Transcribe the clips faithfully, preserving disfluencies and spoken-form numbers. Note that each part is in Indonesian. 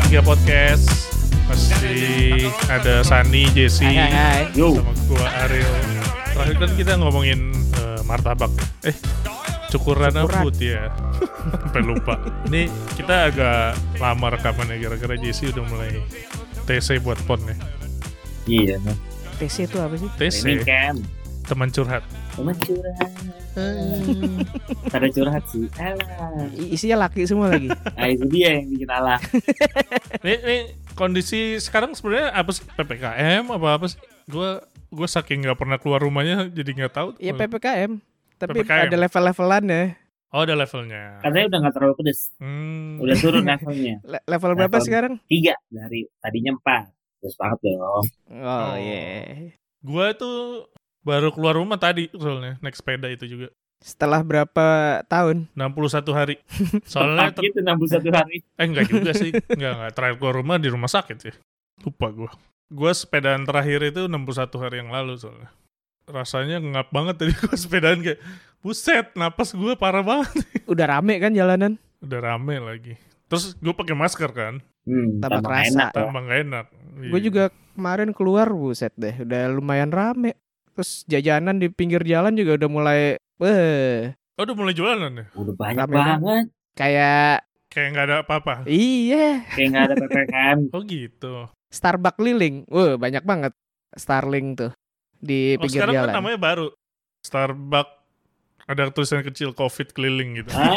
Tiga Podcast. Masih ada Sani, Jesse, Hai, hai. sama gua Ariel. Terakhir kan kita ngomongin uh, martabak. Eh, cukuran apa ya? Sampai lupa. Ini kita agak lama rekamannya gara-gara Jesse udah mulai T C buat pon ya. Iya, man. T C itu apa sih? T C, Training camp. teman curhat. Teman curhat. Pada curhat sih. Alah. I- Isinya laki semua lagi. Nah, itu dia yang bikin alah. Nih, nih kondisi sekarang sebenarnya apa sih? P P K M apa apa sih? Gue gue saking nggak pernah keluar rumahnya jadi nggak tahu. Iya P P K M. Tapi P P K M. ada level-levelan ya. Oh, ada levelnya. Katanya udah gak terlalu pedes. Hmm. Udah turun levelnya. Le- level berapa Level sekarang? Tiga dari tadinya empat. Terus banget dong. Oh Oh. iya. Gue tuh baru keluar rumah tadi soalnya naik sepeda itu juga. Setelah berapa tahun? enam puluh satu hari. Soalnya Tepat ter- gitu enam puluh satu hari. eh enggak juga sih. Enggak enggak terakhir keluar rumah di rumah sakit sih. Lupa gue. Gue sepedaan terakhir itu enam puluh satu hari yang lalu soalnya. Rasanya ngap banget tadi gue sepedaan kayak buset, napas gue parah banget. Udah rame kan jalanan? Udah rame lagi. Terus gue pakai masker kan. Hmm, Tambah tambah kerasa. enak. Tambah gak enak. Gue juga kemarin keluar, buset deh, udah lumayan rame. Terus jajanan di pinggir jalan juga udah mulai, weh, Oh, udah mulai jualan ya? Udah banyak Rame banget. kayak Kayak gak ada apa-apa. iya, Kayak gak ada P P K M. Oh gitu. Starbucks keliling, wah banyak banget Starling tuh di Oh, pinggir sekarang jalan. kan namanya baru. Starbucks. Ada tulisan kecil COVID keliling gitu. Ah,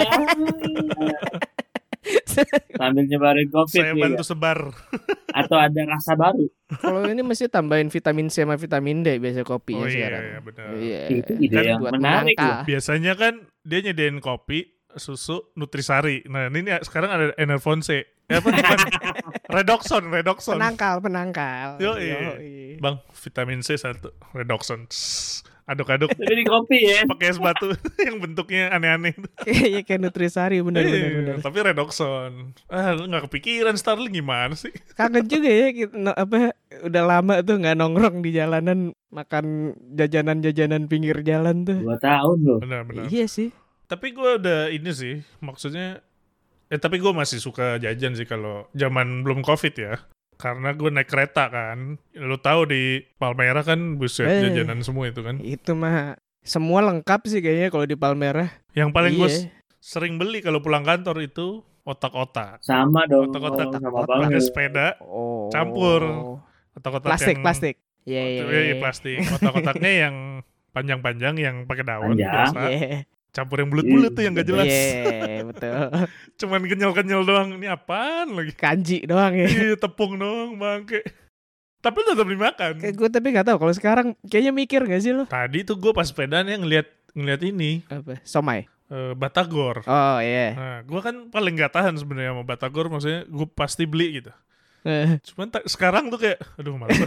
sambil nyebarin covid Saya ya. bantu sebar. Atau ada rasa baru. Kalau ini mesti tambahin vitamin C sama vitamin D biasa kopinya Oh iya, sekarang. iya, benar. Iya. Itu ide Kan yang buat menarik menangkal. loh. Biasanya kan dia nyediain kopi, susu, nutrisari. Nah ini nih, sekarang ada Enervonse. Ya apa bukan? Redoxon, Redoxon. Penangkal, penangkal. Yoi. Yoi. Bang, vitamin C satu, Redoxon. Tss, aduk-aduk Tapi di kopi ya. pakai es batu yang bentuknya aneh-aneh. Kayaknya kayak nutrisari bener Iya, bener bener. tapi Redoxon. Ah, lu nggak kepikiran Starling gimana sih? Kangen juga ya kita, no, apa udah lama tuh nggak nongkrong di jalanan makan jajanan-jajanan pinggir jalan tuh. Dua tahun loh. Benar-benar. Iya sih. Tapi gue udah ini sih, maksudnya, eh tapi gue masih suka jajan sih kalau zaman belum COVID ya. Karena gue naik kereta kan, lu tahu di Palmerah kan buset Eh. jajanan semua itu kan. Itu mah semua lengkap sih kayaknya kalau di Palmerah. Yang paling gue Iya. sering beli kalau pulang kantor itu otak-otak. Sama dong. Otak-otak. Sama Pakai banget. sepeda, Oh. Campur. otak-otak Plastik, yang plastik. Iya, iya, Iya, iya, iya. plastik. Otak-otaknya yang panjang-panjang yang pakai daun Panjang. biasa. Iya, Campur yang bulat-bulat tuh yang gak jelas. iya, betul. Cuman kenyal-kenyal doang. Ini apaan lagi? Kanji doang ya. Iya, tepung doang bangke. Tapi tetap dimakan. Kayak gue tapi nggak tahu kalau sekarang kayaknya mikir gak sih lo? Tadi tuh gue pas sepedaan ya ngeliat ngeliat ini Apa? Somai. eh, Batagor. Oh iya. Nah, gue kan paling gak tahan sebenarnya sama Batagor, maksudnya gue pasti beli gitu. Eh, Cuman ta- sekarang tuh kayak, aduh malas.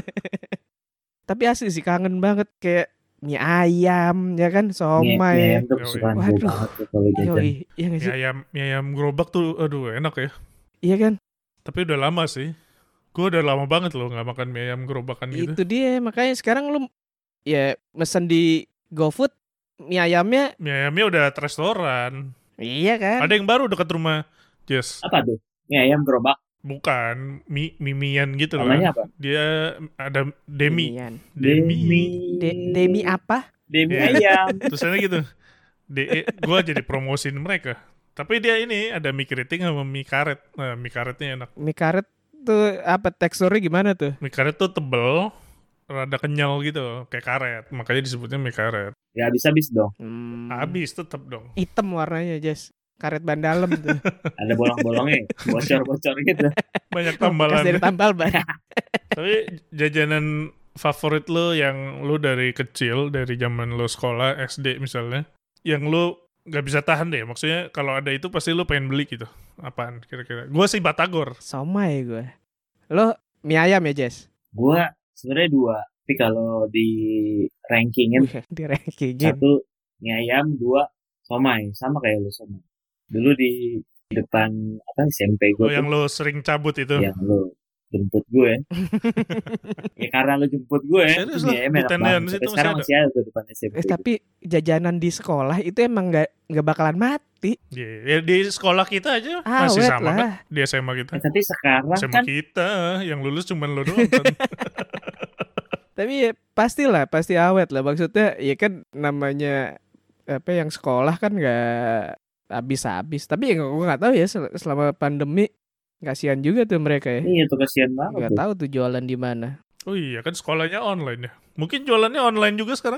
tapi asli sih kangen banget kayak mie ayam ya kan, Iya, somai. iya, Ya. itu kesukaan gue Waduh. banget tuh kalau jajan. Yoi, iya gak mie sih? ayam, mie ayam gerobak tuh, aduh enak ya. Iya kan? Tapi udah lama sih. Gue udah lama banget loh gak makan mie ayam gerobakan gitu. Itu dia, makanya sekarang lu ya mesen di GoFood mie ayamnya Mie ayamnya udah ke restoran. iya kan? Ada yang baru dekat rumah Jess. Apa tuh? Mie ayam gerobak. Bukan, mie mimian gitu loh. Namanya apa? Dia ada demi. Mie-an. Demi. De- Demi apa? Demi Iya. ayam. Tulisannya gitu. De, gue jadi promosiin mereka. Tapi dia ini ada mie keriting sama mie karet. Nah, mie karetnya enak. Mie karet tuh apa teksturnya gimana tuh? Mie karet tuh tebel, rada kenyal gitu, kayak karet. Makanya disebutnya mie karet. Ya habis-habis dong. Hmm, Habis tetep dong. hitam warnanya, Jess. Karet ban dalam tuh. Ada bolong-bolongnya. Bocor-bocor gitu. Banyak Bekas tambalan. dari tambal ban. Tapi jajanan favorit lo yang lo dari kecil, dari zaman lo sekolah, S D misalnya, yang lo gak bisa tahan deh. Maksudnya kalau ada itu pasti lo pengen beli gitu. Apaan kira-kira? Gue sih Batagor. Somai gue. Lo mie ayam ya, Jess? Gue sebenarnya dua. Tapi kalau di rankingin Wih, di rankingin. satu mie ayam, dua somai. Sama kayak lu somai. Dulu di depan apa S M P Oh, gue yang tuh lo sering cabut itu. yang lu jemput gue. Ya karena lu jemput gue. Serius Mie lah, ayam di enak tendean banget. situ Sampai sekarang masih masih ada tuh depan S M P. Eh, tapi jajanan di sekolah itu emang nggak nggak bakalan mati ngerti. Ya, di sekolah kita aja masih Awet sama lah. kan di S M A kita. Eh, tapi sekarang S M A kan kita yang lulus cuma lo doang kan. Tapi ya pastilah, pasti awet lah. Maksudnya ya kan namanya apa yang sekolah kan nggak habis-habis. Tapi ya gue nggak tahu ya sel- selama pandemi kasihan juga tuh mereka ya. iya tuh kasihan banget Nggak tuh. tahu tuh jualan di mana. Oh iya kan sekolahnya online ya. Mungkin jualannya online juga sekarang.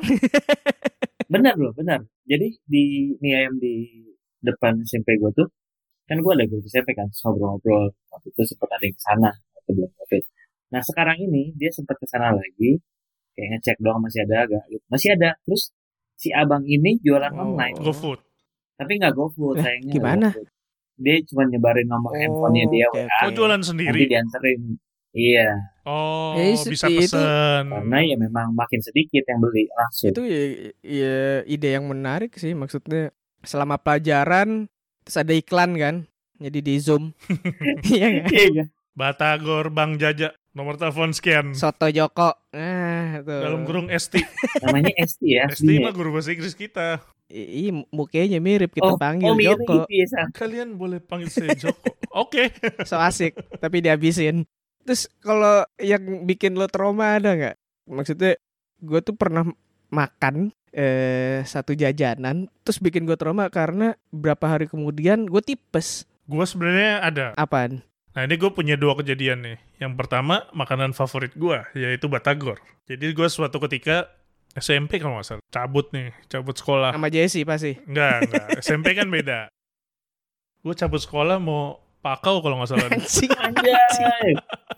Benar loh, benar. Jadi di nih ayam di depan S M P gue tuh, kan gue ada grup S M P kan, terus ngobrol-ngobrol. Waktu itu sempat ada yang kesana, waktu belum COVID. Nah sekarang ini dia sempat kesana lagi, kayak ngecek doang masih ada agak, gitu. Masih ada. Terus si abang ini jualan Oh. online, GoFood. tapi nggak GoFood, Lah, sayangnya. nggak gimana? GoFood. Dia cuma nyebarin nomor Oh, handphonenya dia oke, W A, oke. Oh jualan nanti sendiri. dianterin. Iya, Oh Ya, itu- bisa itu- pesen. karena ya memang makin sedikit yang beli langsung. Itu ya, ya ide yang menarik sih, maksudnya selama pelajaran terus ada iklan kan, jadi di zoom. Iya nggak? Iya, Batagor Bang Jaja. Nomor telepon sekian. Soto Joko. Nah, tuh. Dalam kurung S T. namanya S T ya. S T aslinya. mah guru bahasa Inggris kita. I- Iya, mukanya mirip kita Oh, panggil oh mirip Joko. ya, San. Kalian boleh panggil saya Joko. Oke. So asik, tapi dihabisin. Terus kalau yang bikin lo trauma ada nggak? Maksudnya gue tuh pernah makan eh, satu jajanan, terus bikin gue trauma karena berapa hari kemudian gue tipes. Gue sebenarnya ada. Apaan? Nah ini gue punya dua kejadian nih. Yang pertama makanan favorit gue yaitu batagor. Jadi gue suatu ketika S M P kalau nggak salah cabut nih, cabut sekolah. Sama Jesse pasti. Enggak, enggak. S M P kan beda. Gue cabut sekolah mau pakau kalau nggak salah. Anjing. Anjay.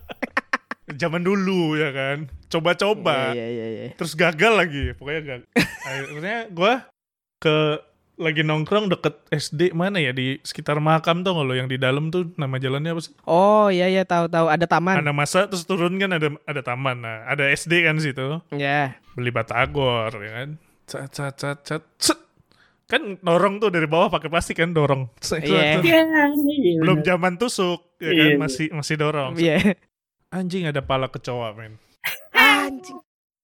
Zaman dulu ya kan. Coba-coba. Iya, iya, iya. Terus gagal lagi. Pokoknya gagal. Akhirnya gue ke lagi nongkrong deket S D mana ya di sekitar makam tuh kalau yang di dalam tuh nama jalannya apa sih? Oh iya iya tahu-tahu ada taman. Ada masa terus turun kan ada ada taman. Nah, ada S D kan situ. Ya. Beli batagor ya kan. Cat cat cat cat. Set. Kan dorong tuh dari bawah pakai plastik kan dorong. Set, Iya. set. Iya, iya, Belum bener. zaman tusuk ya Iya, kan iya. masih masih dorong. Iya. Anjing ada pala kecoa men. Anjing.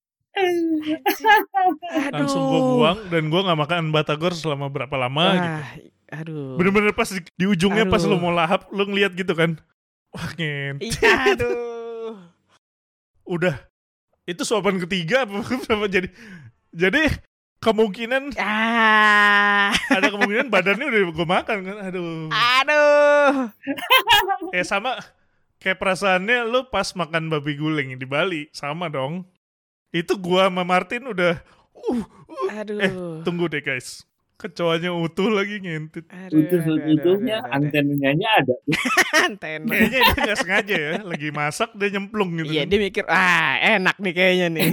Langsung gue buang dan gue nggak makan batagor selama berapa lama gitu. Wah, aduh. Bener-bener pas di, di ujungnya pas Aduh. lu mau lahap lu ngeliat gitu kan. Wah ngent. Iya, aduh. Udah. Itu suapan ketiga apa apa jadi jadi kemungkinan Ah. ada kemungkinan badannya udah gue makan kan. Aduh. Aduh. Eh sama kayak perasaannya lu pas makan babi guling di Bali sama dong. Itu gua sama Martin udah uh, uh. Aduh. Eh tunggu deh guys. Kecoanya utuh lagi ngintip. Aduh, Utuh-utuhnya antenanya ada. antena. Kayaknya dia gak sengaja ya. Lagi masak dia nyemplung gitu. Iya kan. dia mikir ah enak nih kayaknya nih.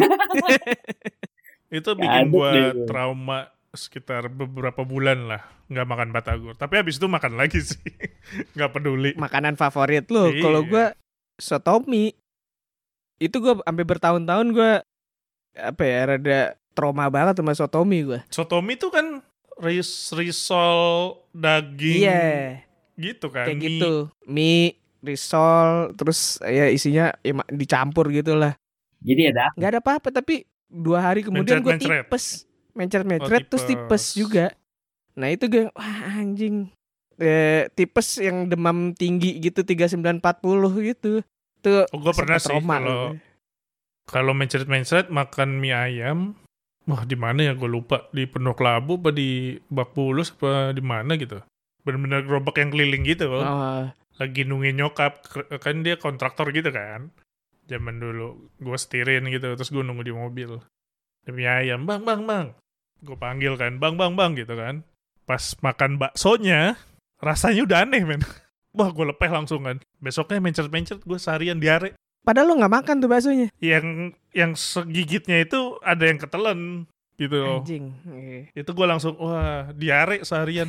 Itu bikin Aduk gua deh gua. trauma sekitar beberapa bulan lah. Gak makan batagor. Tapi habis itu makan lagi sih. Gak peduli. Makanan favorit lu. Iya. Kalau gue sotomi. Itu gue sampai bertahun-tahun gue apa ya rada trauma banget sama sotomi gue. Sotomi tuh kan ris risol daging Iya. gitu kan. Kayak mie. gitu. Mie, risol, terus ya isinya ya, ma- dicampur gitu lah. Jadi ada Nggak ada apa-apa tapi dua hari kemudian gue Mencret-mencret. tipes. Mencret-mencret Oh, terus tipes. tipes juga. Nah itu gue wah anjing. Eh, tipes yang demam tinggi gitu tiga sembilan empat puluh gitu. Tuh Oh, gua pernah sempat sih trauma kalau gue. kalau mencret-mencret makan mie ayam. Wah, di mana ya gue lupa. Di Pondok Labu apa di Bak Bulus apa di mana gitu. Bener-bener gerobak yang keliling gitu. Oh, Lagi nungguin nyokap. Kan dia kontraktor gitu kan. Zaman dulu gue setirin gitu. Terus gue nunggu di mobil. Mie ayam. Bang, bang, bang. Gue panggil kan. Bang, bang, bang gitu kan. Pas makan baksonya. Rasanya udah aneh men. Wah gue lepeh langsung kan. Besoknya mencret-mencret gue seharian diare. padahal lo nggak makan tuh baksonya. Yang yang segigitnya itu ada yang ketelen gitu loh. Anjing. Iya. Itu gue langsung wah diare seharian.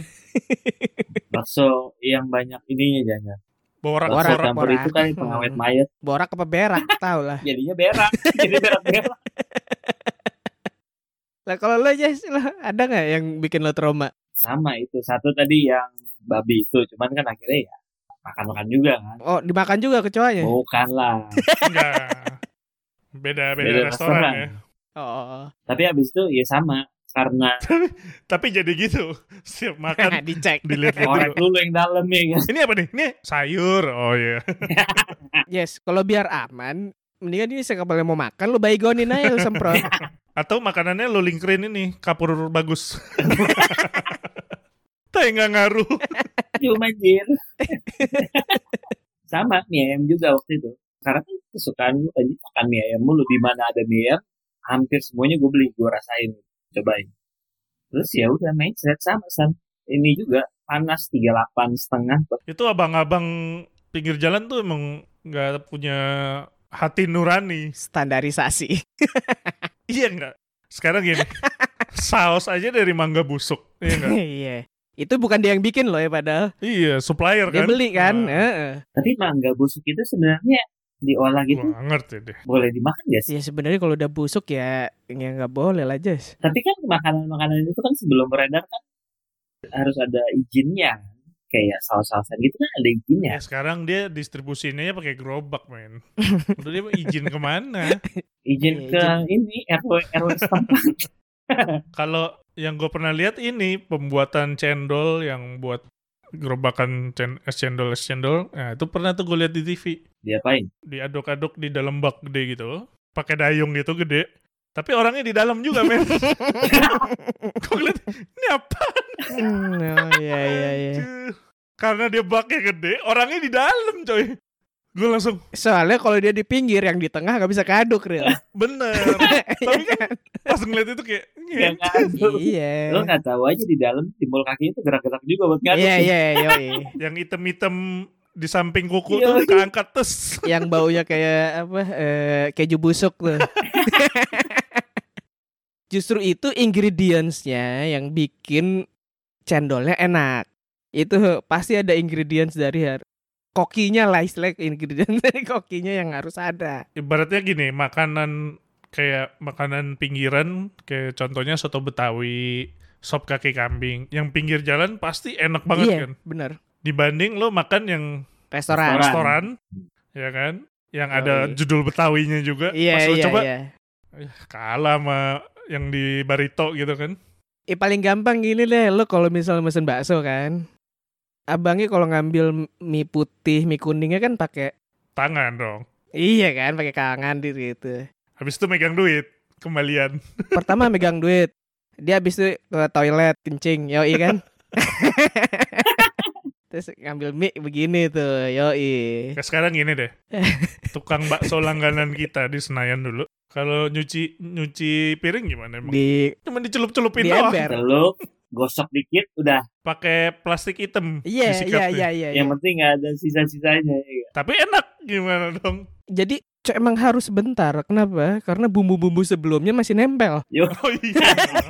bakso yang banyak ininya jangan. Borak Bakso Borak, borak. campur borak. itu kan pengawet Hmm. mayat. Borak apa berak tau lah. Jadinya berak. Jadi berak-berak. Lah kalau lo Jess, lo ada nggak yang bikin lo trauma? Sama itu. Satu tadi yang babi itu. Cuman kan akhirnya ya makan-makan juga kan. Oh dimakan juga kecoanya? Bukan lah. Enggak. Beda beda Beda restoran restoran. ya. Oh. Tapi habis itu ya sama. karena Tapi jadi gitu. Setiap makan Dicek. dilihat-lihat korek dulu. dulu yang dalam ya kan. Ini apa nih? Ini sayur. Oh iya. Yes, kalau biar aman, mendingan ini sekali mau makan lu baygonin aja lu semprot. Atau makanannya lo lingkerin ini kapur bagus. Tapi nggak ngaruh. Cuma anjir. Sama mie ayam juga waktu itu. Karena kan kesukaan gue tadi makan mie ayam mulu. Di mana ada mie ayam, hampir semuanya gue beli, gue rasain, cobain. Terus ya udah mindset sama san. Ini juga panas tiga puluh delapan setengah. Itu abang-abang pinggir jalan tuh emang nggak punya hati nurani. Standarisasi. Iya nggak? Sekarang gini, saus aja dari mangga busuk. Iya nggak? Iya. Itu bukan dia yang bikin loh ya padahal. Iya, supplier Dia kan. beli kan. Nah, Heeh. Tapi mangga busuk itu sebenarnya diolah gitu gua nggak ngerti deh. boleh dimakan gak sih? Ya sebenarnya kalau udah busuk ya ya nggak boleh lah Jas. Tapi kan makanan-makanan itu kan sebelum beredar kan harus ada izinnya. Kayak saus-sausan gitu kan ada izinnya. Ya sekarang dia distribusinya pakai gerobak, men. Udah dia izin kemana? Izin Iya, ke ini R W R W setempat. Kalau yang gue pernah lihat ini pembuatan cendol yang buat gerobakan cen- es cendol es cendol. Nah, itu pernah tuh gue lihat di T V. Diapain? Diaduk-aduk di dalam bak gede gitu, pakai dayung gitu gede. Tapi orangnya di dalam juga, men. Gue lihat ini apa? Hmm, oh iya iya iya. Karena dia baknya gede, orangnya di dalam, coy. Gue langsung Soalnya kalau dia di pinggir yang di tengah nggak bisa keaduk real. bener. Tapi kan pas ngeliat itu kayak Ya kan? Iya. Lo nggak tahu aja di dalam timbul kakinya itu gerak-gerak juga buat ngaduk. Iya iya iya. yang item-item di samping kuku Iya. tuh keangkat tes. Yang baunya kayak apa? Eh, keju busuk tuh. Justru itu ingredients-nya yang bikin cendolnya enak. Itu pasti ada ingredients dari har- kokinya lah, istilah ingredients dari kokinya yang harus ada. Ibaratnya gini, makanan kayak makanan pinggiran, kayak contohnya soto Betawi, sop kaki kambing, yang pinggir jalan pasti enak banget Iya, kan. benar. Dibanding lo makan yang Restoran. restoran, ya kan, yang ada Yoi. judul Betawinya juga. Iya Pas lo iya coba, iya. eh, kalah sama yang di Barito gitu kan. Eh paling gampang gini deh, lo kalau misalnya mesen bakso kan, abangnya kalau ngambil mie putih, mie kuningnya kan pakai, Tangan dong. iya kan, pakai kangen gitu. Habis itu megang duit, kembalian. Pertama megang duit, dia habis itu ke toilet kencing, yoi kan. Terus ngambil mie begini tuh, yoi. Kayak sekarang gini deh, tukang bakso langganan kita di Senayan dulu. Kalau nyuci nyuci piring gimana emang? Di Cuma dicelup-celupin di doang. ember. Celup, gosok dikit, udah. Pakai plastik hitam. Iya disikat iya nih. iya iya. Yang penting nggak ada sisa-sisanya. Ya. Tapi enak gimana dong? Jadi co- emang harus bentar. Kenapa? Karena bumbu-bumbu sebelumnya masih nempel. Yo, Oh iya.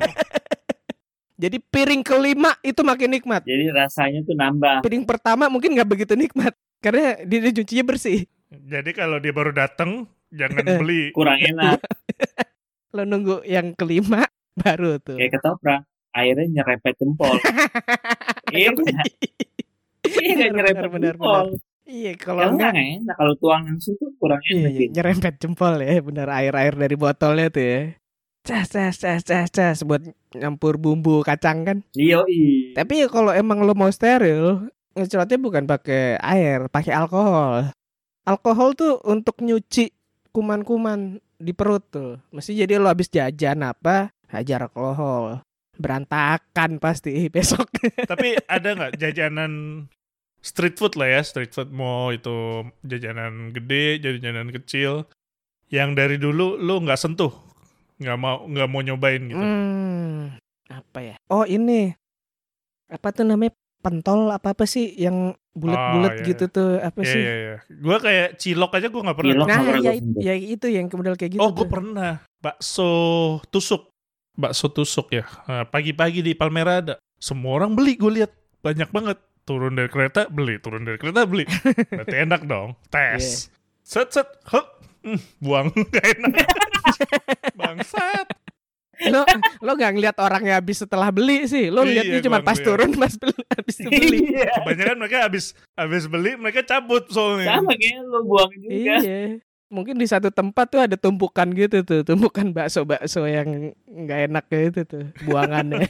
Jadi piring kelima itu makin nikmat. jadi rasanya tuh nambah. Piring pertama mungkin nggak begitu nikmat karena dia, dia cucinya bersih. Jadi kalau dia baru datang jangan beli. Kurang enak. Lo nunggu yang kelima baru tuh. Kayak ketoprak. Airnya nyerempet jempol. Iya nggak? Iya nggak nyerempet benar, jempol. Iya Kalau kalau nggak enggak enak. Kalau tuang langsung tuh kurang iya, enak. iya, gitu. nyerempet jempol ya, benar air-air dari botolnya tuh ya. Cas cas cas cas cas buat nyampur bumbu kacang kan. Iya, iya. Tapi ya kalau emang lo mau steril, ngecelotnya bukan pakai air, pakai alkohol. Alkohol tuh untuk nyuci kuman-kuman di perut tuh. Mesti jadi lo habis jajan apa, hajar alkohol. Berantakan pasti besok. Tapi ada nggak jajanan street food lah ya, street food mau itu jajanan gede, jajanan kecil, yang dari dulu lu nggak sentuh, nggak mau nggak mau nyobain gitu. Hmm, apa ya? Oh ini apa tuh namanya pentol apa apa sih yang bulat-bulat Oh, iya, gitu tuh apa Iya sih? iya iya. Gua kayak cilok aja gua nggak pernah. Cilok. Nah nggak pernah ya, gua sentuh. ya itu yang model kayak gitu. Oh, gue tuh. pernah. Bakso tusuk. Bakso tusuk ya. Nah, pagi-pagi di Palmerah ada. Semua orang beli, gue lihat banyak banget. Turun dari kereta beli, turun dari kereta beli. Berarti enak dong. Tes. Set set. Huh. Hmm, buang gak enak. Bangsat. Lo lo nggak ngeliat orangnya habis setelah beli sih. Lo Iya, liatnya cuma gua pas ngeliat. turun pas beli habis itu beli. Iya. Kebanyakan mereka habis habis beli mereka cabut soalnya. Sama kayak lu buang juga. Iya. mungkin di satu tempat tuh ada tumpukan gitu tuh, tumpukan bakso-bakso yang nggak enak gitu tuh buangannya.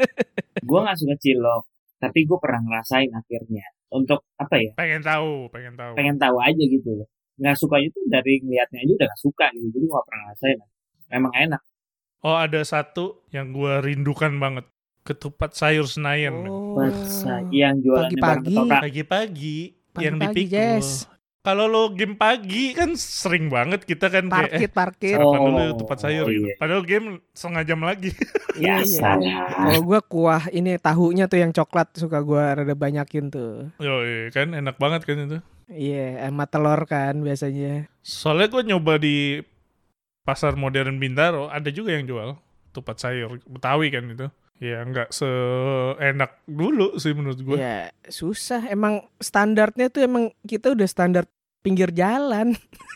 Gue nggak suka cilok, tapi gue pernah ngerasain akhirnya. Untuk apa ya? Pengen tahu, pengen tahu. Pengen tahu aja gitu loh. Nggak sukanya tuh dari ngeliatnya aja udah nggak suka gitu. Jadi gue nggak pernah ngerasain. Memang enak. Oh, ada satu yang gue rindukan banget. Ketupat sayur Senayan. men. Oh, Masa yang jualannya bareng pagi-pagi. ketoprak. Pagi-pagi yang Pagi-pagi, dipikul. Jess. Kalau lo game pagi kan sering banget kita kan kayak eh, Parkit, parkit. sarapan Oh, dulu ketupat sayur oh gitu. iya. Padahal game setengah jam lagi. Iya, Ya iya. salah. Kalau gue kuah ini tahunya tuh yang coklat suka gue rada banyakin tuh. Yo, kan enak banget kan itu. Iya, sama telur kan biasanya. Soalnya gue nyoba di pasar modern Bintaro, ada juga yang jual ketupat sayur Betawi kan itu. Ya nggak seenak dulu sih menurut gue. Ya susah. Emang standarnya tuh emang kita udah standar pinggir jalan.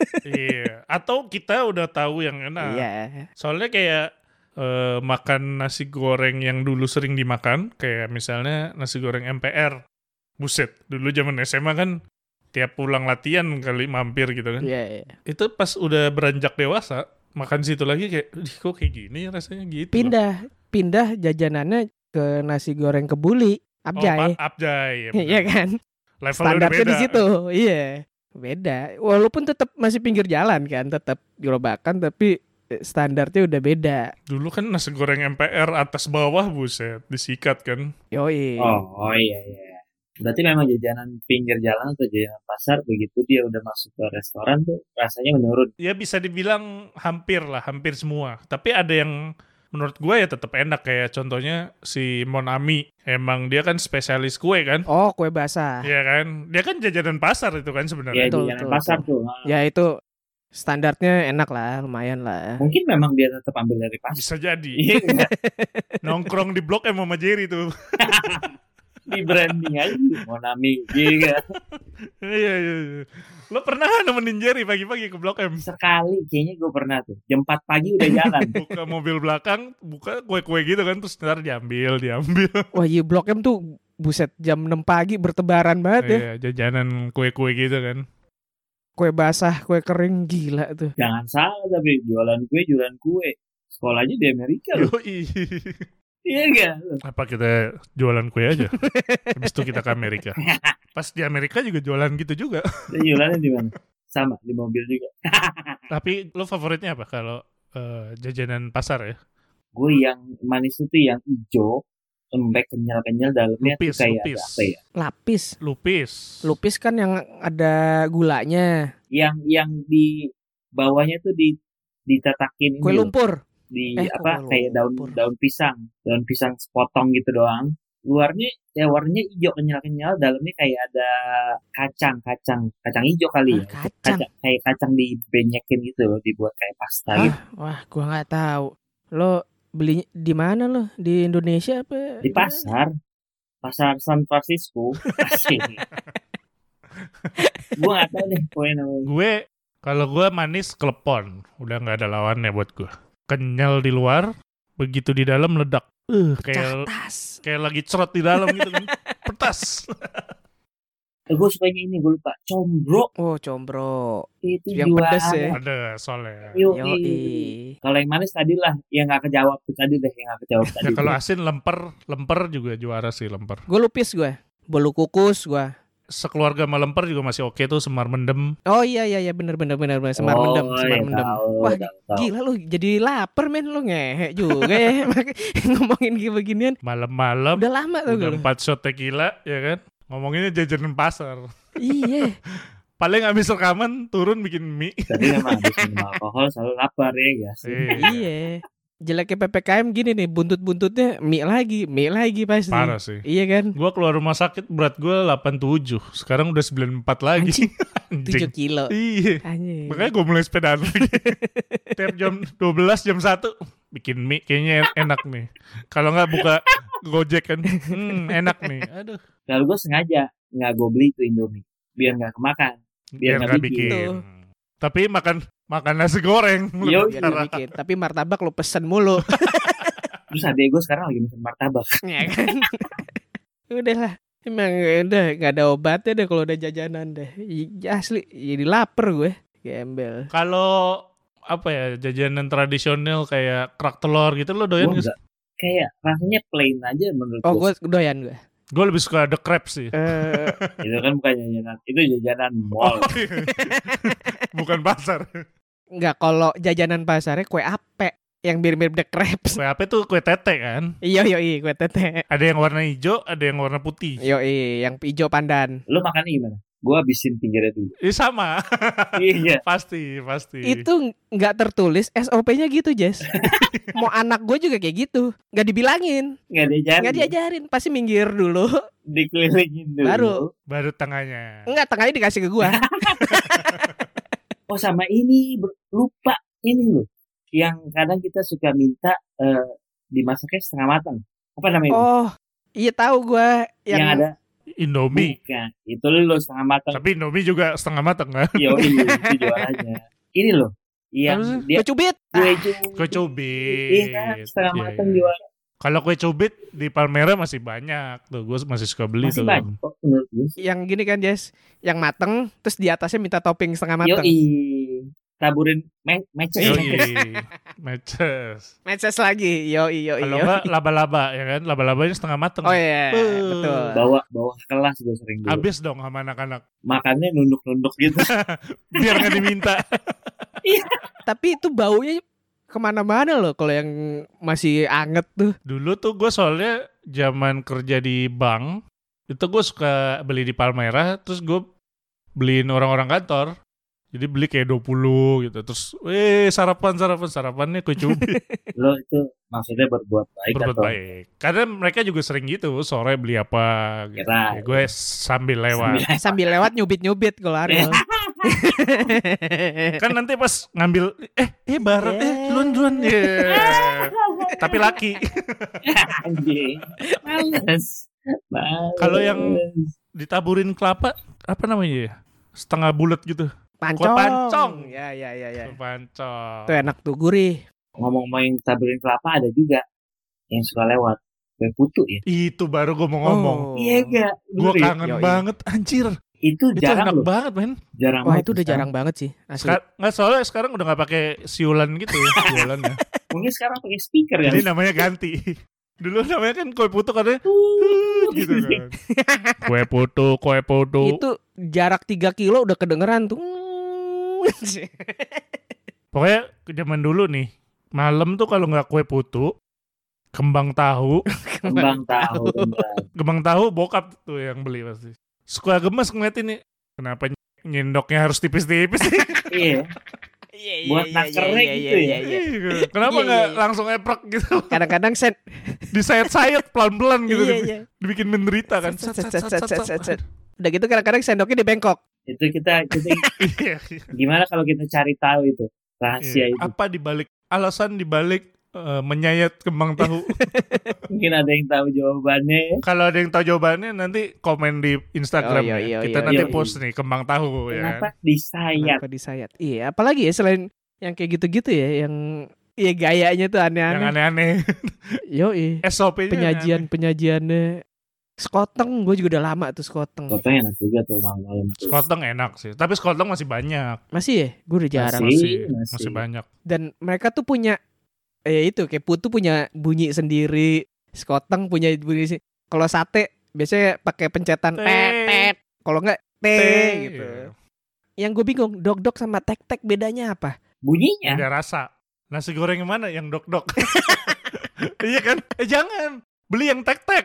Iya. Atau kita udah tahu yang enak. Iya. Soalnya kayak eh, makan nasi goreng yang dulu sering dimakan, kayak misalnya nasi goreng M P R. Buset, dulu zaman S M A kan tiap pulang latihan kali mampir gitu kan. Iya, iya. Itu pas udah beranjak dewasa, makan situ lagi kayak, "Ih, kok kayak gini rasanya gitu." loh. Pindah, pindah jajanannya ke nasi goreng kebuli, Oh, Abjay. pa- Abjay. ya bener. Iya kan? Levelnya udah Standarnya beda. di situ. Iya. Beda. Walaupun tetap masih pinggir jalan kan, tetap gerobakan tapi eh, standarnya udah beda. Dulu kan nasi goreng M P R atas bawah buset, disikat kan. Yoi. Oh, oh iya iya. Berarti memang jajanan pinggir jalan atau jajanan pasar begitu dia udah masuk ke restoran tuh rasanya menurun. Ya bisa dibilang hampir lah, hampir semua. Tapi ada yang menurut gue ya tetap enak, kayak contohnya si Monami. Emang dia kan spesialis kue kan. Oh, kue basah. Iya kan? Dia kan jajanan pasar itu kan Ya sebenarnya. Betul, jajanan betul, pasar betul. tuh. ah. Ya itu standarnya enak lah, lumayan lah. Mungkin memang dia tetap ambil dari pasar. Bisa jadi. Iya nggak? Nongkrong di Blok M sama Jerry tuh. Di branding aja Monami juga. Iya, iya, iya. Lo pernah nemenin Jerry pagi-pagi ke Blok M? Sekali kayaknya gue pernah tuh. Jam empat pagi udah jalan. Buka mobil belakang, buka kue-kue gitu kan, terus ntar diambil, diambil. Wah, iya Blok M tuh buset jam enam pagi bertebaran banget ya. Iya, jajanan kue-kue gitu kan. Kue basah, kue kering gila tuh. Jangan salah tapi jualan kue, jualan kue. Sekolahnya di Amerika loh. Yoi. Iya gak? Apa kita jualan kue aja? Habis itu kita ke Amerika. Pas di Amerika juga jualan gitu juga. Jualannya di mana? Sama, di mobil juga. Tapi lo favoritnya apa kalau eh, jajanan pasar ya? Gue yang manis itu yang hijau, lembek kenyal-kenyal dalamnya tuh Lupis, kayak lupis. ada apa ya? Lapis. Lupis. Lupis kan yang ada gulanya. Yang yang di bawahnya tuh di ditatakin ini Kue loh. lumpur. Di Eh, apa kue kayak daun lumpur. daun pisang, daun pisang sepotong gitu doang. Luarnya ya warnanya hijau kenyal-kenyal, dalamnya kayak ada kacang, kacang, kacang hijau kali ya. Ah, kacang. kayak kacang dibenyekin gitu loh, dibuat kayak pasta Hah? gitu. Wah, gua nggak tahu. Lo beli di mana lo? Di Indonesia apa? Di pasar, pasar San Francisco. Asik. Gue nggak tahu deh kue namanya. Gue, kalau gue manis klepon. Udah nggak ada lawannya buat gue. Kenyal di luar, begitu di dalam meledak. Uh, kayak Catas. kayak lagi cerot di dalam gitu kan. Petas. Eh, gue sukanya ini, gue lupa. Combro Oh, combro. itu Yang juara. pedas ya. Ada soalnya. Yoi. Yoi. Kalau yang manis tadi lah, yang nggak kejawab tuh tadi deh, yang nggak kejawab tadi. Ya kalau asin lemper, lemper juga juara sih lemper. Gue lupis gue. Bolu kukus gue. Sekeluarga sama lemper juga masih oke tuh, semar mendem. Oh iya iya iya bener bener bener bener. Semar Oh, mendem, semar iya, mendem. tahu, Wah, tahu, tahu. gila lu jadi lapar men, lu ngehe juga ya. Ngomongin kayak beginian. Malam-malam Udah lama tuh udah gue. empat shot tequila, ya kan? Ngomonginnya jajanan pasar. Iya. Paling habis rekaman turun bikin mie. Tapi memang habis minum alkohol selalu lapar ya guys. Iya. Jeleknya P P K M gini nih, buntut-buntutnya mie lagi, mie lagi pasti. Parah sih. Iya kan? Gua keluar rumah sakit berat gue delapan puluh tujuh. Sekarang udah sembilan puluh empat lagi. tujuh kilo. Iya. Anjing. Makanya gue mulai sepedaan lagi. Tiap jam dua belas, jam satu bikin mie, kayaknya en- enak nih. Kalau nggak buka Gojek kan, hmm, enak nih. Aduh, Lalu gue sengaja nggak gue beli tuh Indomie biar nggak kemakan. biar nggak nggak bikin. bikin. Tapi makan makan nasi goreng. Yo, Biar lu bikin. Tapi martabak lu pesen mulu. Terus adek gue sekarang lagi pesen martabak. Ya kan? Udah lah. Emang udah gak ada obatnya deh kalau udah jajanan deh. I- Asli jadi lapar gue. Gembel. Kalau apa ya jajanan tradisional kayak kerak telur gitu lo doyan Gua nggak? enggak. Kayak rasanya plain aja menurut Oh, gua. gue doyan gue. Gue lebih suka the crab sih. Eh, Itu kan bukan jajanan, itu jajanan Oh, mall. iya. Bukan pasar. enggak, kalau jajanan pasarnya kue ape yang mirip-mirip the crepes. Kue apa tuh kue tete kan? Iya, yoi, kue tete. Ada yang warna hijau, ada yang warna putih. Yoi, yang hijau pandan. Lu makannya gimana? Gua habisin pinggirnya dulu. Eh sama. Iya. Pasti, pasti. Itu nggak tertulis S O P-nya gitu, Jess. Mau anak gue juga kayak gitu, nggak dibilangin, Nggak diajarin. nggak diajarin, pasti minggir dulu, Dikelilingin dulu. baru. Baru tengahnya. Enggak, tengahnya dikasih ke gua. Oh sama ini ber- lupa ini loh. Yang kadang kita suka minta eh, dimasaknya setengah matang. Apa namanya? Oh, iya tahu gua yang, yang, ada Indomie. bukan. Itu lo setengah matang. Tapi Indomie juga setengah matang kan? Yo itu jualannya. Ini loh. Yang Apa sih? dia kue cubit. kue cubit. Kue cubit. Iya kan, setengah Iya, matang iya. jual. Kalau kue cubit di Palmera masih banyak tuh, gue masih suka beli Masih tuh. banyak kok menurut gue. Yang gini kan, Jess, yang mateng, terus di atasnya minta topping setengah Yo mateng. taburin me matches. Yoi, matches. Matches lagi, yoi yoi. Kalau yoi. enggak laba-laba ya kan, laba-labanya setengah mateng. Oh iya, Beuh. betul. Bawa bawa ke kelas gue sering dulu. Habis dong sama anak-anak. Makannya nunduk-nunduk gitu. Biar nggak diminta. Tapi itu baunya kemana-mana loh kalau yang masih anget tuh. Dulu tuh gue soalnya zaman kerja di bank, itu gue suka beli di Palmera, terus gue beliin orang-orang kantor. Jadi beli kayak dua puluh gitu. Terus, eh sarapan-sarapan, sarapannya kue cubit. Lo itu maksudnya berbuat baik Berbuat atau baik. Karena mereka juga sering gitu, sore beli apa gitu. Kira. Ya, gue sambil lewat. Sambil lewat nyubit-nyubit kalau Ariel. Kan nanti pas ngambil, eh, eh barat, eh duluan-duluan. Yeah. Tapi laki. Anjing. Males. Males. Kalau yang ditaburin kelapa, apa namanya ya? Setengah bulat gitu. Pancong. Kue pancong. Ya ya ya ya. Kue pancong. Itu enak tuh, gurih. ngomong main taburin kelapa ada juga yang suka lewat kue putu ya. Itu baru gue mau ngomong. Oh. Iya enggak? Gue Bener ya? kangen Yoi. banget, anjir. Itu Itu jarang enak loh. banget, men. Jarang Wah, banget itu udah sekarang. jarang banget sih, asli. Ska- nggak soalnya sekarang udah nggak pakai siulan gitu, jualannya. Mungkin sekarang pakai speaker kan. Jadi namanya ganti. Dulu namanya kan kue putu katanya gitu kan. Kue putu, kue putu. Itu jarak tiga kilo udah kedengeran tuh. Pokoknya zaman dulu nih, malam tuh kalau nggak kue putu, kembang tahu, Kembang tahu beneran. kembang tahu bokap tuh yang beli pasti. Suka gemes ngeliatin nih, kenapa nyendoknya harus tipis-tipis sih? Iya. Iya, Buat nakernya gitu ya. Iya, kenapa Iya, nggak iya, iya. langsung eprek gitu? Kadang-kadang sen Disayat-sayat pelan-pelan gitu, iya, dibi- iya. dibikin menderita kan. Set, set, set, set, set, set, set. Udah gitu kadang-kadang sendoknya di bengkok. Itu kita kita Iya. gimana kalau kita cari tahu itu rahasia Iya. itu. Apa dibalik alasan dibalik eh, menyayat kembang tahu? Mungkin ada yang tahu jawabannya. Kalau ada yang tahu jawabannya nanti komen di Instagram Oh, iya, ya. iya, Kita iya, nanti iya. post nih kembang tahu ya. Kenapa kan? disayat? Kenapa disayat? Iya, apalagi ya selain yang kayak gitu-gitu ya, yang iya gayanya tuh Yang aneh-aneh. aneh-aneh. Yoi. S O P-nya Penyajian-penyajiannya sekoteng, gue juga udah lama tuh sekoteng. Fotonya enak juga tuh malam-malam tuh. Skoteng enak sih. Tapi skoteng masih banyak. Masih ya? Gue udah jarang. Masih. Masih, masih. masih banyak. Dan mereka tuh punya eh itu kayak putu punya bunyi sendiri, sekoteng punya bunyi sih. Kalau sate biasanya pakai pencetan Tet. tet tet. Kalau enggak T Teh, gitu. iya. Yang gue bingung, dok-dok sama tek-tek bedanya apa? Bunyinya Ada rasa. Nasi goreng yang mana? Yang dok-dok. Iya kan? Eh jangan. Beli yang tek-tek.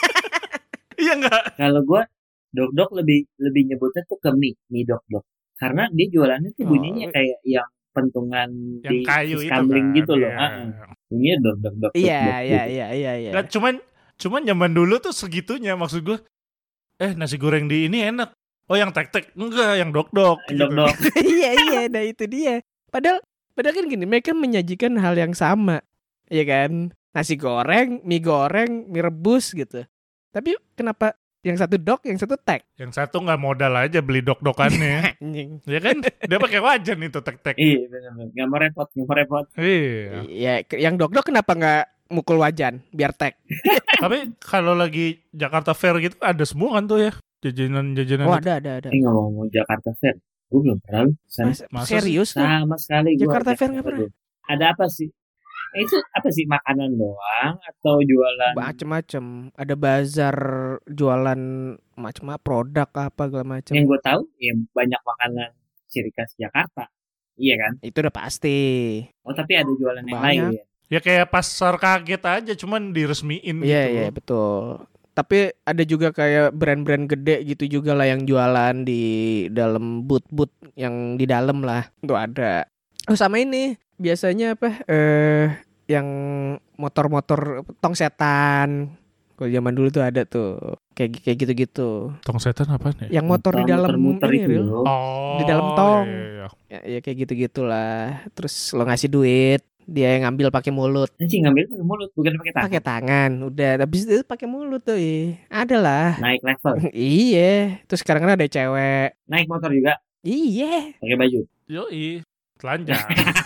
Iya enggak? kalau gua dok-dok lebih lebih nyebutnya tuh ke mie, mie dok-dok. Karena dia jualannya tuh Oh. bunyinya kayak yang pentungan Yang di kayu itu iskandling kan. gitu loh. Iya. Ah, ah. Bunyinya dok-dok-dok. Iya, dok-dok iya, gitu. iya, iya, iya. Nggak, cuman cuman zaman dulu tuh segitunya maksud gue. Eh nasi goreng di ini enak. Oh yang tek-tek enggak, yang dok-dok. gitu. Dok-dok. Iya, iya, nah itu dia. Padahal padahal kan gini, mereka menyajikan hal yang sama. Ya kan? Nasi goreng, mie goreng, mie rebus gitu. Tapi kenapa yang satu dok, yang satu tek? Yang satu nggak modal aja beli dok-dokannya. Anjing. Ya kan? Dia pakai wajan itu tek-tek. Iya benar-benar. Nggak mau repot, nggak mau repot. Iya. Ya, ke- yang dok-dok kenapa nggak mukul wajan biar tek? Tapi kalau lagi Jakarta Fair gitu ada semua kan tuh ya jajanan-jajanan. Oh, itu. ada, ada, ada. Ini ngomong-ngomong Jakarta Fair. Gue belum pernah lu sana. Mas, Masa serius tuh? Sama sekali gue. Jakarta Fair nggak pernah. Ada apa sih? Itu apa sih, makanan doang atau jualan? Macem-macem. Ada bazar jualan macam apa produk apa segala macam. Yang gue tahu ya banyak makanan ciri khas Jakarta. Iya kan? Itu udah pasti. Oh tapi ada jualan yang Banyak. lain. Ya kayak pasar kaget aja, cuman diresmiin Iya gitu. iya betul. Tapi ada juga kayak brand-brand gede gitu juga lah yang jualan di dalam booth-booth yang di dalam lah. Itu ada. Oh sama ini biasanya apa? Eh yang motor-motor tong setan. Kalau zaman dulu tuh ada tuh kayak kayak gitu-gitu. Tong setan apaan ya? Yang motor di dalam muter ini, itu Ril. loh. Oh, Di dalam tong. iya, iya. Ya, ya kayak gitu-gitulah. Terus lo ngasih duit, dia yang ngambil pakai mulut. Anjing ngambil pakai mulut bukan pakai tangan. Pakai tangan, udah. Habis itu pakai mulut tuh. Iya. Ada lah. Naik level. Iya. Terus sekarang kan ada cewek. Naik motor juga. Iya. Pakai baju. Yoi, telanjang.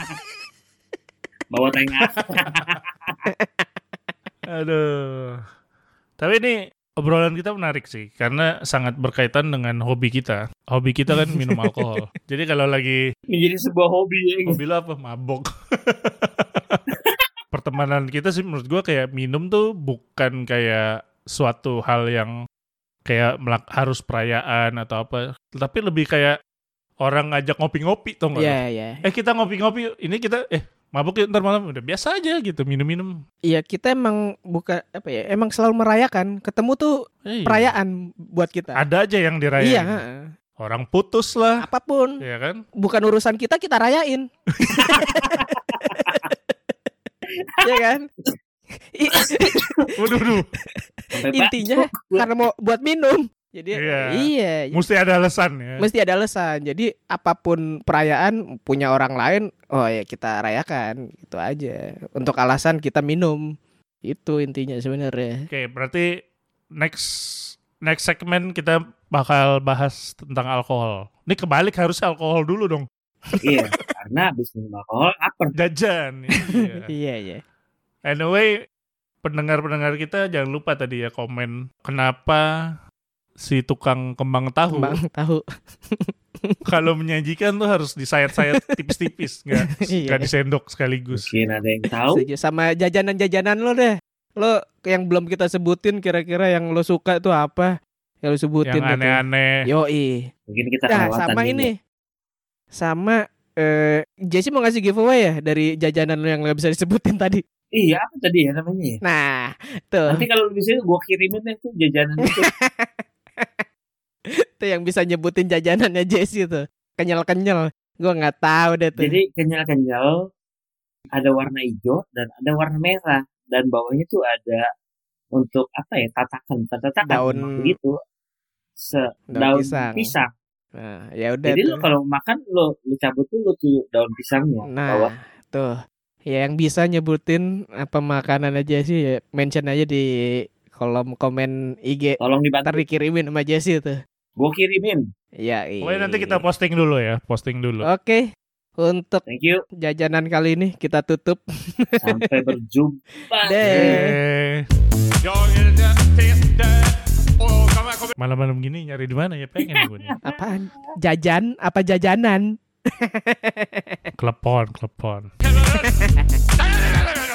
Bawa tengah. Aduh. Tapi ini obrolan kita menarik sih, karena sangat berkaitan dengan hobi kita. Hobi kita kan minum alkohol. Jadi kalau lagi Menjadi sebuah hobi ya. hobi lo apa? Mabok. Pertemanan kita sih menurut gue kayak minum tuh bukan kayak suatu hal yang kayak melak- harus perayaan atau apa. Tapi lebih kayak orang ngajak ngopi-ngopi tuh nggak? Iya, lo? iya. Eh kita ngopi-ngopi yuk. Ini kita eh mabuk yuk ntar malam. Udah biasa aja gitu minum-minum. Iya, kita emang buka apa ya? Emang selalu merayakan. Ketemu tuh Eh, perayaan buat kita. ada aja yang dirayain. Iya, heeh. Orang putus lah. Apapun. Ya kan? Bukan urusan kita, kita rayain. Iya kan? I- Waduh, waduh. Sampai Intinya batuk. karena mau buat minum. Jadi Iya. iya, Mesti ada alasan ya. mesti ada alasan. Jadi apapun perayaan punya orang lain, oh ya kita rayakan, gitu aja. Untuk alasan kita minum. Itu intinya sebenarnya. Oke, berarti next next segmen kita bakal bahas tentang alkohol. Ini kebalik, harusnya alkohol dulu dong. Iya, karena habis minum alkohol lapar. Jajan. Iya. Iya, iya. Anyway, pendengar-pendengar kita jangan lupa tadi ya komen kenapa si tukang kembang tahu Bang tahu. kalau menyajikan tuh harus disayat-sayat tipis-tipis, nggak Iya. nggak disendok sekaligus. Mungkin ada yang tahu. Setuju. Sama jajanan-jajanan lo deh. Lo yang belum kita sebutin kira-kira yang lo suka tuh apa? Yang lo sebutin Yang gitu. aneh-aneh. Yoi. Mungkin kita Nah, kelewatan sama juga. ini. Sama eh Jesse mau ngasih giveaway ya dari jajanan lo yang gak bisa disebutin tadi. Iya, apa tadi ya namanya ya? Nah, tuh. Nanti kalau bisa gue kirimin deh tuh jajanan itu. Tuh yang bisa nyebutin jajanannya Jesse tuh. Kenyal-kenyal. Gue nggak tahu deh tuh. Jadi kenyal-kenyal, ada warna hijau dan ada warna merah, dan bawahnya tuh ada untuk apa ya, tatakan, tatakan Daun- begitu, se Daun daun, pisang. pisang. Nah, ya udah Jadi tuh. lu kalau makan lu lu cabut dulu tuh daun pisangnya Nah, bawah. tuh. Ya yang bisa nyebutin apa makanan aja sih ya, mention aja di kolom komen I G. Tolong Ntar dibantu. dikirimin sama Jesse tuh. Gue kirimin. Ya, Pokoknya nanti kita posting dulu ya, posting dulu. Oke. Untuk Thank you. jajanan kali ini kita tutup. Sampai berjumpa. Deh. Eh, malam-malam gini nyari di mana ya, pengen gue nih. Apaan? Jajan apa jajanan? Klepon, klepon.